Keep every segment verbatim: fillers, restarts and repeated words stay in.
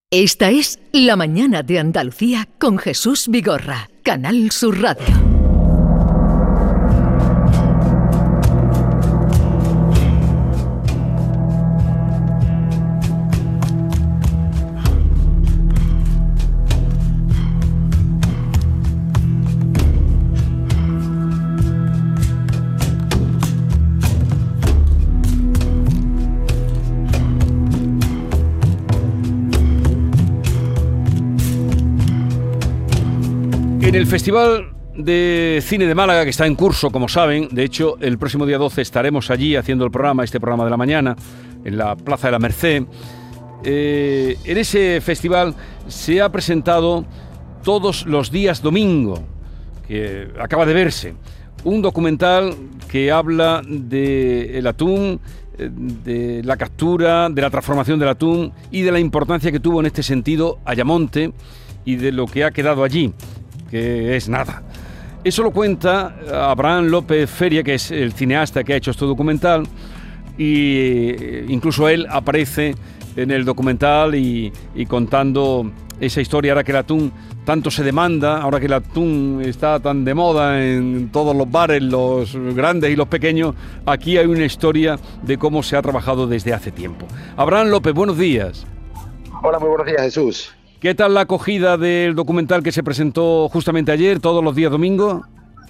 Esta es La Mañana de Andalucía con Jesús Vigorra, Canal Sur Radio. En el Festival de Cine de Málaga, que está en curso, como saben, de hecho, el próximo día doce estaremos allí haciendo el programa, este programa de la mañana, en la Plaza de la Merced. Eh, en ese festival se ha presentado Todos los días domingo, que acaba de verse, un documental que habla del atún, de la captura, de la transformación del atún y de la importancia que tuvo en este sentido Ayamonte y de lo que ha quedado allí, que es nada. Eso lo cuenta Abraham López Feria, que es el cineasta que ha hecho este documental, y incluso él aparece en el documental y, y contando esa historia, ahora que el atún tanto se demanda, ahora que el atún está tan de moda en todos los bares, los grandes y los pequeños. Aquí hay una historia de cómo se ha trabajado desde hace tiempo. Abraham López, buenos días. Hola, muy buenos días, Jesús. ¿Qué tal la acogida del documental que se presentó justamente ayer, Todos los días domingo?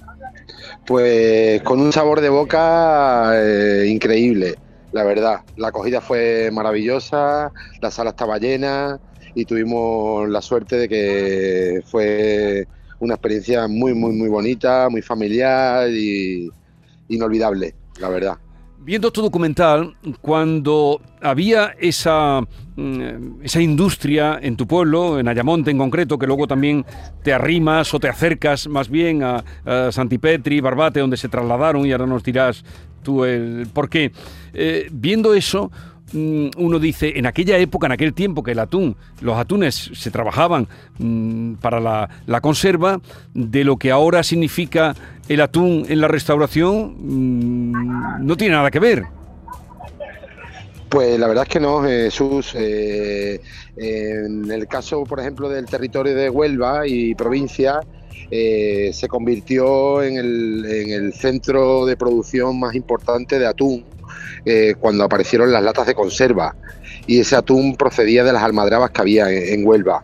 Pues con un sabor de boca eh, increíble, la verdad. La acogida fue maravillosa, la sala estaba llena y tuvimos la suerte de que fue una experiencia muy, muy, muy bonita, muy familiar y inolvidable, la verdad. Viendo tu documental, cuando había esa, esa industria en tu pueblo, en Ayamonte en concreto, que luego también te arrimas o te acercas más bien a, a Santipetri, Barbate, donde se trasladaron, y ahora nos dirás tú el por qué. Eh, viendo eso, uno dice, en aquella época, en aquel tiempo que el atún, los atunes se trabajaban mmm, para la, la conserva, de lo que ahora significa el atún en la restauración, mmm, no tiene nada que ver. Pues la verdad es que no, Jesús. Eh, en el caso, por ejemplo, del territorio de Huelva y provincia, eh, se convirtió en el, en el centro de producción más importante de atún, Eh, cuando aparecieron las latas de conserva, y ese atún procedía de las almadrabas que había en, en Huelva,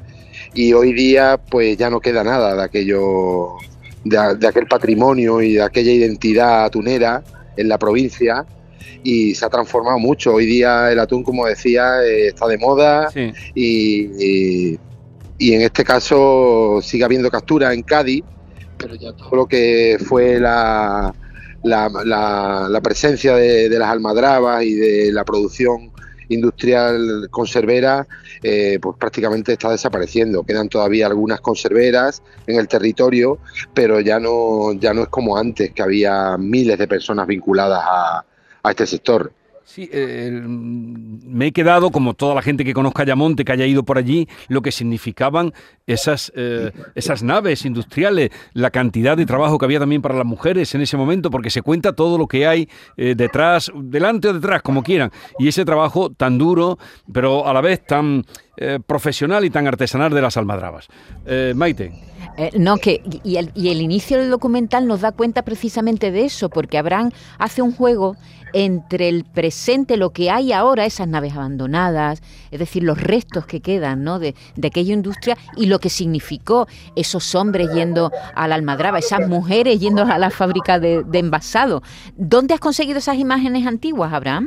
y hoy día pues ya no queda nada de aquello, de, de aquel patrimonio y de aquella identidad atunera en la provincia, y se ha transformado mucho. Hoy día el atún, como decía, eh, está de moda. Sí. y, y, y en este caso sigue habiendo captura en Cádiz, pero ya todo lo que fue la La, la, la presencia de, de las almadrabas y de la producción industrial conservera, eh, pues prácticamente está desapareciendo. Quedan todavía algunas conserveras en el territorio, pero ya no, ya no es como antes, que había miles de personas vinculadas a, a este sector. Sí, eh, me he quedado, como toda la gente que conozca Ayamonte, que haya ido por allí, lo que significaban esas, eh, esas naves industriales, la cantidad de trabajo que había también para las mujeres en ese momento, porque se cuenta todo lo que hay eh, detrás, delante o detrás, como quieran, y ese trabajo tan duro, pero a la vez tan eh, profesional y tan artesanal de las almadrabas. Eh, Maite. Eh, no, que y el, y el inicio del documental nos da cuenta precisamente de eso, porque Abraham hace un juego entre el presente, lo que hay ahora, esas naves abandonadas, es decir, los restos que quedan, ¿no?, de, de aquella industria, y lo que significó esos hombres yendo a la almadraba, esas mujeres yendo a la fábrica de, de envasado. ¿Dónde has conseguido esas imágenes antiguas, Abraham?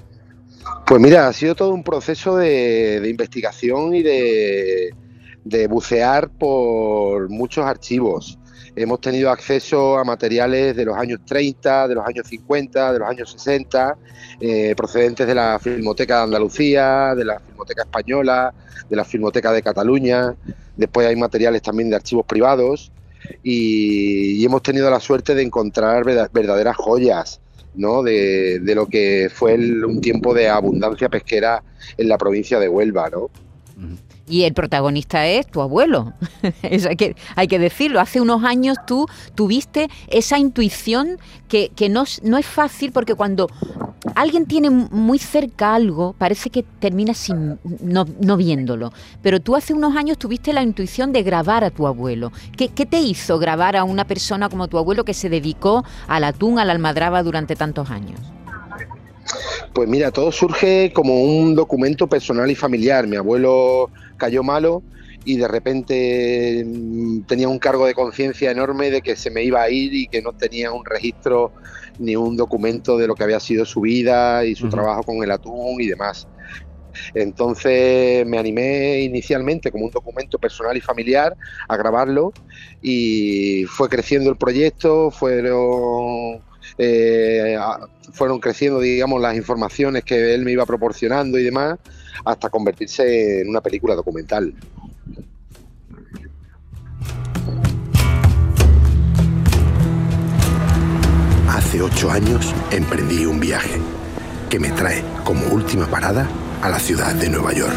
Pues mira, ha sido todo un proceso de, de investigación y de, de bucear por muchos archivos. Hemos tenido acceso a materiales de los años treinta, de los años cincuenta, de los años sesenta, eh, procedentes de la Filmoteca de Andalucía, de la Filmoteca Española, de la Filmoteca de Cataluña. Después hay materiales también de archivos privados, y, y hemos tenido la suerte de encontrar verdaderas joyas, ¿no?, de, de lo que fue el, un tiempo de abundancia pesquera en la provincia de Huelva, ¿no? Uh-huh. Y el protagonista es tu abuelo. Eso hay que, hay que decirlo. Hace unos años tú tuviste esa intuición que, que no, no es fácil, porque cuando alguien tiene muy cerca algo, parece que termina sin no, no viéndolo. Pero tú hace unos años tuviste la intuición de grabar a tu abuelo. ¿Qué, qué te hizo grabar a una persona como tu abuelo que se dedicó al atún, a la almadraba durante tantos años? Pues mira, todo surge como un documento personal y familiar. Mi abuelo cayó malo y de repente tenía un cargo de conciencia enorme de que se me iba a ir y que no tenía un registro ni un documento de lo que había sido su vida y su uh-huh. trabajo con el atún y demás. Entonces me animé inicialmente como un documento personal y familiar a grabarlo, y fue creciendo el proyecto, fueron... Eh, fueron creciendo, digamos, las informaciones que él me iba proporcionando y demás, hasta convertirse en una película documental. Hace ocho años emprendí un viaje que me trae como última parada a la ciudad de Nueva York.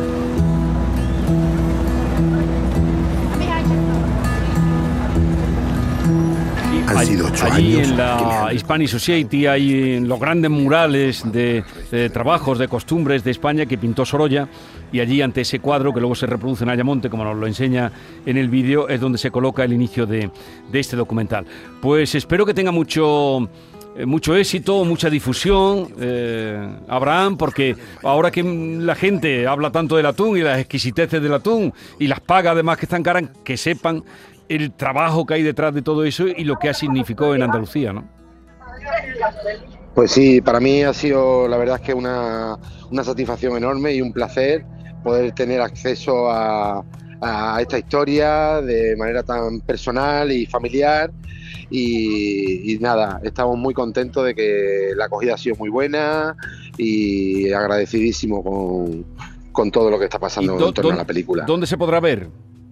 Han sido ocho allí años en la Hispanic Society hay los grandes murales de, de trabajos, de costumbres de España que pintó Sorolla, y allí ante ese cuadro, que luego se reproduce en Ayamonte, como nos lo enseña en el vídeo, es donde se coloca el inicio de, de este documental. Pues espero que tenga mucho... mucho éxito, mucha difusión, eh, Abraham, porque ahora que la gente habla tanto del atún y las exquisiteces del atún y las pagas además que están caras, que sepan el trabajo que hay detrás de todo eso y lo que ha significado en Andalucía, ¿no? Pues sí, para mí ha sido, la verdad es que una, una satisfacción enorme y un placer poder tener acceso a, a esta historia de manera tan personal y familiar. Y, y nada, estamos muy contentos de que la acogida ha sido muy buena y agradecidísimo con, con todo lo que está pasando do, en torno do, a la película. ¿Dónde se podrá ver?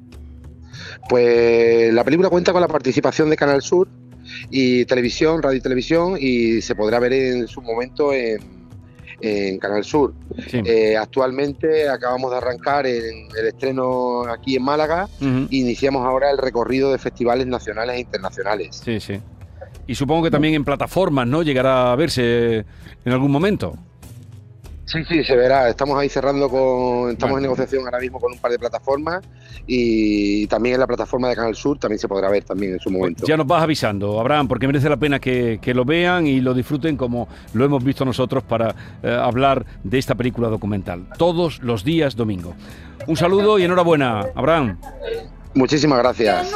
Pues la película cuenta con la participación de Canal Sur y Televisión, Radio y Televisión, y se podrá ver en su momento en, en Canal Sur. Sí. Eh, actualmente acabamos de arrancar en el estreno aquí en Málaga. Uh-huh. E iniciamos ahora el recorrido de festivales nacionales e internacionales. Sí, sí. Y supongo que también en plataformas, ¿no? Llegará a verse en algún momento. Sí, sí, se verá. Estamos ahí cerrando con... Estamos bueno. en negociación ahora mismo con un par de plataformas, y también en la plataforma de Canal Sur también se podrá ver también en su momento. Ya nos vas avisando, Abraham, porque merece la pena que, que lo vean y lo disfruten como lo hemos visto nosotros para eh, hablar de esta película documental. Todos los días domingo. Un saludo y enhorabuena, Abraham. Muchísimas gracias.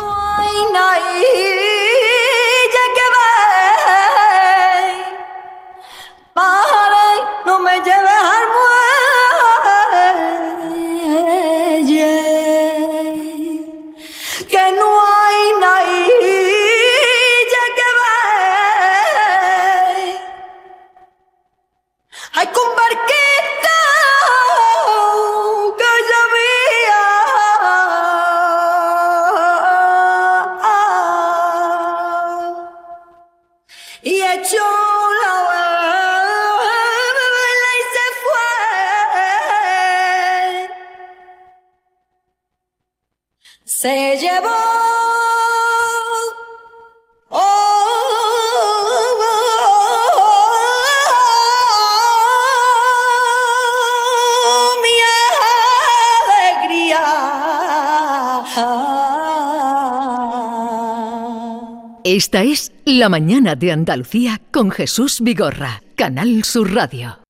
No me lleves al muelle, que no hay nadie que ver. Hay que un barquito que ya había y echó la se llevó oh, oh, oh, mi alegría. Esta es La Mañana de Andalucía con Jesús Vigorra, Canal Sur Radio.